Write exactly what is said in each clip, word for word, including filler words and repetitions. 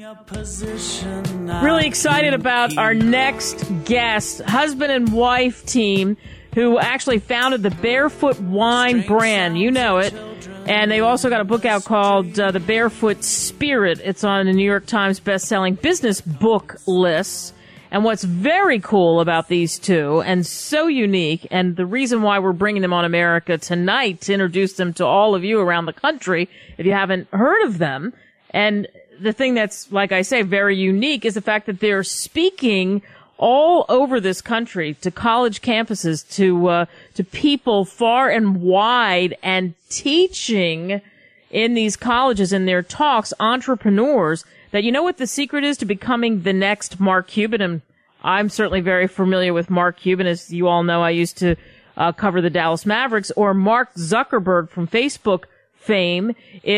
Really excited about our next guest, husband and wife team, who actually founded the Barefoot Wine brand. You know it. And they've also got a book out called uh, The Barefoot Spirit. It's on the New York Times best-selling business book list. And what's very cool about these two, and so unique, and the reason why we're bringing them on America tonight to introduce them to all of you around the country, if you haven't heard of them, and the thing that's, like I say, very unique is the fact that they're speaking all over this country to college campuses, to uh, to people far and wide, and teaching in these colleges in their talks entrepreneurs that, you know what the secret is to becoming the next Mark Cuban. And I'm certainly very familiar with Mark Cuban. As you all know, I used to uh, cover the Dallas Mavericks. Or Mark Zuckerberg from Facebook fame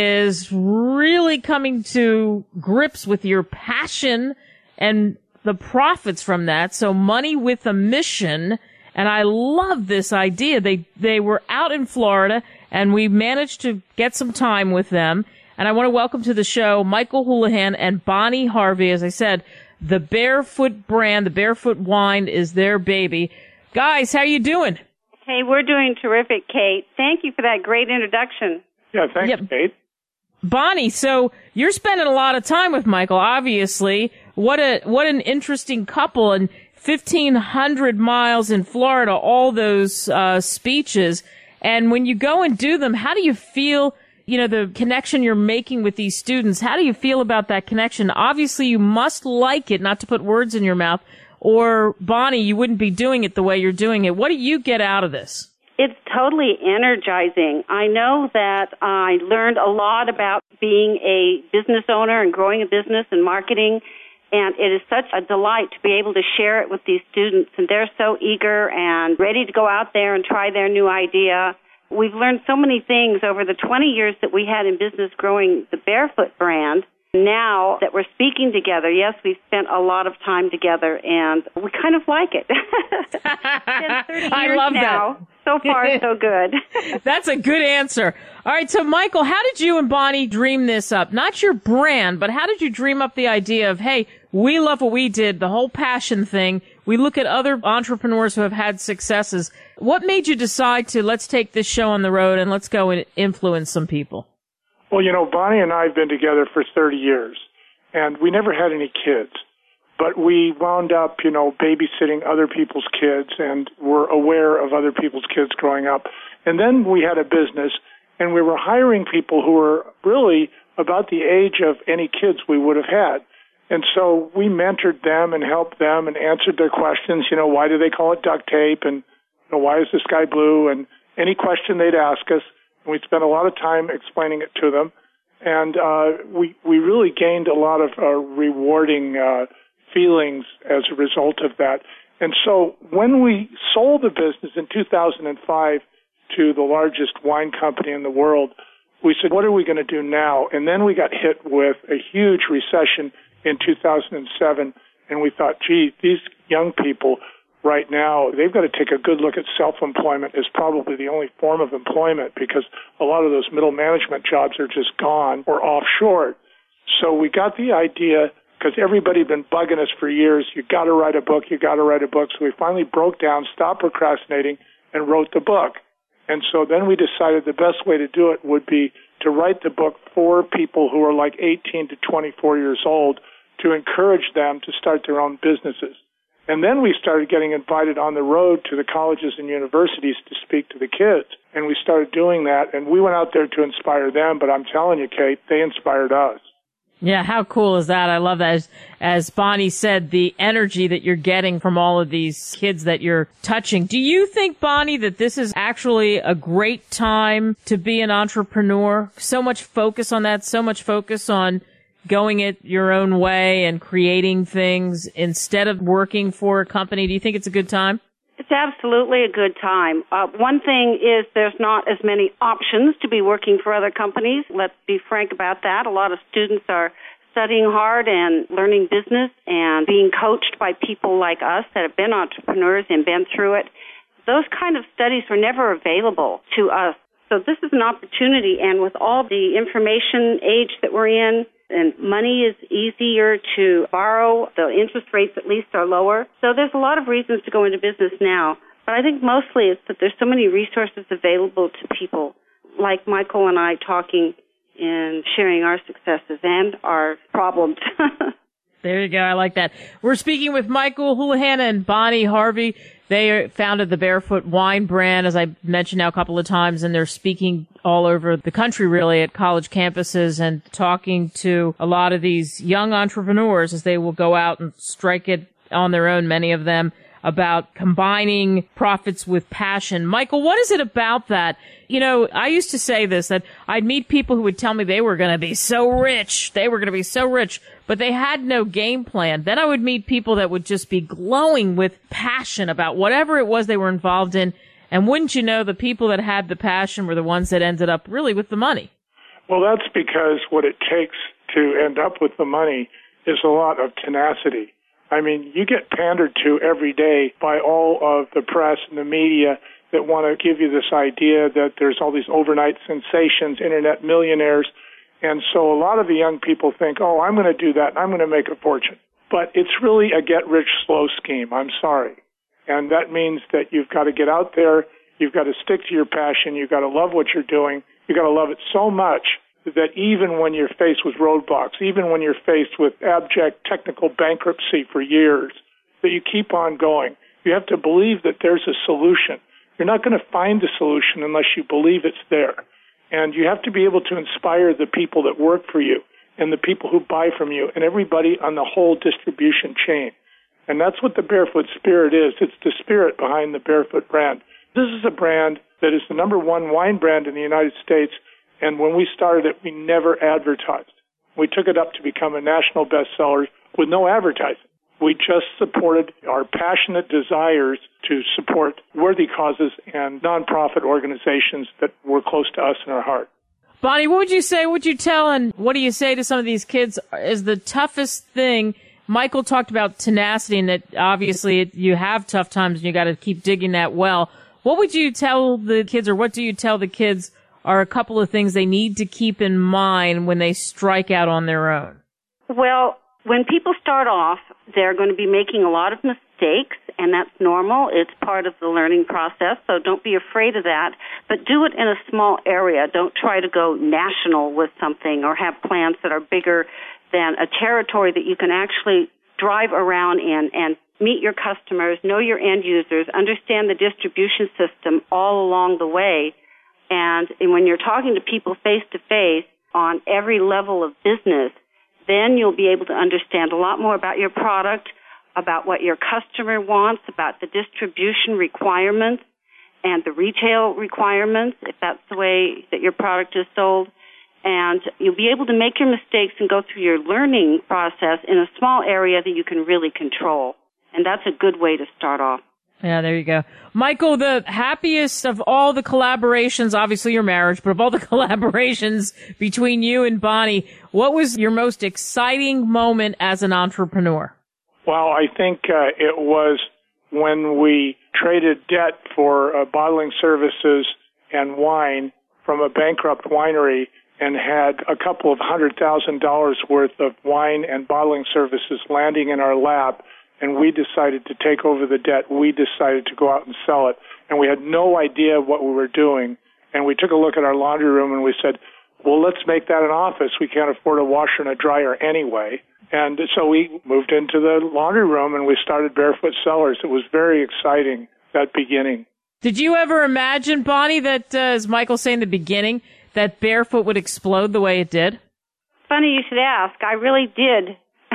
is really coming to grips with your passion and the profits from that. So money with a mission. And I love this idea. They, they were out in Florida and we managed to get some time with them. And I want to welcome to the show Michael Houlihan and Bonnie Harvey. As I said, the Barefoot brand, the Barefoot Wine is their baby. Guys, how you doing? Hey, we're doing terrific, Kate. Thank you for that great introduction. Yeah, thanks, yep. Kate. Bonnie, so you're spending a lot of time with Michael, obviously. What a what an interesting couple, and fifteen hundred miles in Florida, all those uh speeches. And when you go and do them, how do you feel, you know, the connection you're making with these students? How do you feel about that connection? Obviously, you must like it, not to put words in your mouth, or, Bonnie, you wouldn't be doing it the way you're doing it. What do you get out of this? It's totally energizing. I know that I learned a lot about being a business owner and growing a business and marketing, and it is such a delight to be able to share it with these students, and they're so eager and ready to go out there and try their new idea. We've learned so many things over the twenty years that we had in business growing the Barefoot brand. Now that we're speaking together, yes, we've spent a lot of time together, and we kind of like it. It's been thirty years I love now. that. So far, so good. That's a good answer. All right, so Michael, how did you and Bonnie dream this up? Not your brand, but how did you dream up the idea of, hey, we love what we did, the whole passion thing. We look at other entrepreneurs who have had successes. What made you decide to, let's take this show on the road and let's go and influence some people? Well, you know, Bonnie and I have been together for thirty years, and we never had any kids. But we wound up, you know, babysitting other people's kids and were aware of other people's kids growing up. And then we had a business, and we were hiring people who were really about the age of any kids we would have had. And so we mentored them and helped them and answered their questions. You know, why do they call it duct tape? And, you know, why is the sky blue? And any question they'd ask us. And we spent a lot of time explaining it to them. And uh, we, we really gained a lot of uh, rewarding uh feelings as a result of that. And so when we sold the business in two thousand five to the largest wine company in the world, we said, what are we going to do now? And then we got hit with a huge recession in two thousand seven, and we thought, gee, these young people right now, they've got to take a good look at self-employment as probably the only form of employment, because a lot of those middle management jobs are just gone or offshore. So we got the idea, because everybody had been bugging us for years, you got to write a book, you got to write a book. So we finally broke down, stopped procrastinating, and wrote the book. And so then we decided the best way to do it would be to write the book for people who are like eighteen to twenty-four years old, to encourage them to start their own businesses. And then we started getting invited on the road to the colleges and universities to speak to the kids. And we started doing that, and we went out there to inspire them, but I'm telling you, Kate, they inspired us. Yeah, how cool is that? I love that. As, as Bonnie said, the energy that you're getting from all of these kids that you're touching. Do you think, Bonnie, that this is actually a great time to be an entrepreneur? So much focus on that, so much focus on going it your own way and creating things instead of working for a company. Do you think it's a good time? It's absolutely a good time. Uh, one thing is there's not as many options to be working for other companies. Let's be frank about that. A lot of students are studying hard and learning business and being coached by people like us that have been entrepreneurs and been through it. Those kind of studies were never available to us. So this is an opportunity, and with all the information age that we're in, and money is easier to borrow. The interest rates at least are lower. So there's a lot of reasons to go into business now. But I think mostly it's that there's so many resources available to people, like Michael and I talking and sharing our successes and our problems. There you go. I like that. We're speaking with Michael Houlihan and Bonnie Harvey. They founded the Barefoot Wine brand, as I mentioned now a couple of times, and they're speaking all over the country, really, at college campuses and talking to a lot of these young entrepreneurs as they will go out and strike it on their own, many of them, about combining profits with passion. Michael, what is it about that? You know, I used to say this, that I'd meet people who would tell me they were going to be so rich. They were going to be so rich, but they had no game plan. Then I would meet people that would just be glowing with passion about whatever it was they were involved in. And wouldn't you know, the people that had the passion were the ones that ended up really with the money. Well, that's because what it takes to end up with the money is a lot of tenacity. I mean, you get pandered to every day by all of the press and the media that want to give you this idea that there's all these overnight sensations, internet millionaires. And so a lot of the young people think, oh, I'm going to do that and I'm going to make a fortune. But it's really a get-rich-slow scheme. I'm sorry. And that means that you've got to get out there, you've got to stick to your passion, you've got to love what you're doing, you've got to love it so much that even when you're faced with roadblocks, even when you're faced with abject technical bankruptcy for years, that you keep on going. You have to believe that there's a solution. You're not going to find the solution unless you believe it's there. And you have to be able to inspire the people that work for you and the people who buy from you and everybody on the whole distribution chain. And that's what the Barefoot Spirit is. It's the spirit behind the Barefoot brand. This is a brand that is the number one wine brand in the United States. And when we started it, we never advertised. We took it up to become a national bestseller with no advertising. We just supported our passionate desires to support worthy causes and nonprofit organizations that were close to us in our heart. Bonnie, what would you say, what would you tell, and what do you say to some of these kids is the toughest thing? Michael talked about tenacity and that obviously it, you have tough times and you got to keep digging that well. What would you tell the kids, or what do you tell the kids are a couple of things they need to keep in mind when they strike out on their own? Well, when people start off, they're going to be making a lot of mistakes, and that's normal. It's part of the learning process, so don't be afraid of that. But do it in a small area. Don't try to go national with something or have plans that are bigger than a territory that you can actually drive around in and meet your customers, know your end users, understand the distribution system all along the way. And when you're talking to people face-to-face on every level of business, then you'll be able to understand a lot more about your product, about what your customer wants, about the distribution requirements and the retail requirements, if that's the way that your product is sold. And you'll be able to make your mistakes and go through your learning process in a small area that you can really control. And that's a good way to start off. Yeah, there you go. Michael, the happiest of all the collaborations, obviously your marriage, but of all the collaborations between you and Bonnie, what was your most exciting moment as an entrepreneur? Well, I think uh, it was when we traded debt for uh, bottling services and wine from a bankrupt winery and had a couple of hundred thousand dollars worth of wine and bottling services landing in our lap. And we decided to take over the debt. We decided to go out and sell it. And we had no idea what we were doing. And we took a look at our laundry room and we said, well, let's make that an office. We can't afford a washer and a dryer anyway. And so we moved into the laundry room and we started Barefoot Cellars. It was very exciting, that beginning. Did you ever imagine, Bonnie, that, uh, as Michael said in the beginning, that Barefoot would explode the way it did? Funny you should ask. I really did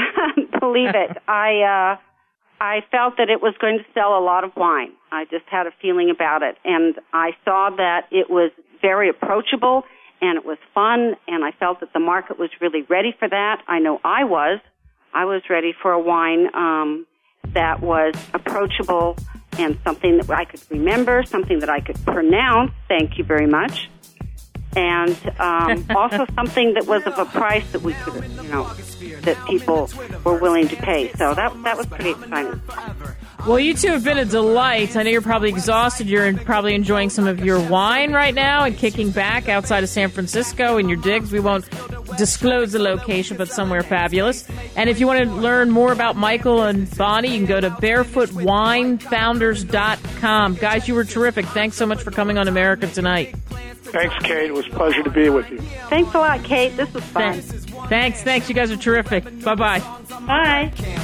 believe it. I, uh, I felt that it was going to sell a lot of wine. I just had a feeling about it. And I saw that it was very approachable and it was fun, and I felt that the market was really ready for that. I know I was. I was ready for a wine um, that was approachable and something that I could remember, something that I could pronounce. Thank you very much. And um, also something that was of a price that we could, you know, that people were willing to pay. So that that was pretty exciting. Well, you two have been a delight. I know you're probably exhausted. You're probably enjoying some of your wine right now and kicking back outside of San Francisco in your digs. We won't disclose the location, but somewhere fabulous. And if you want to learn more about Michael and Bonnie, you can go to barefoot wine founders dot com. Guys, you were terrific. Thanks so much for coming on America Tonight. Thanks, Kate. It was a pleasure to be with you. Thanks a lot, Kate. This was fun. Thanks. Thanks. Thanks. You guys are terrific. Bye-bye. Bye.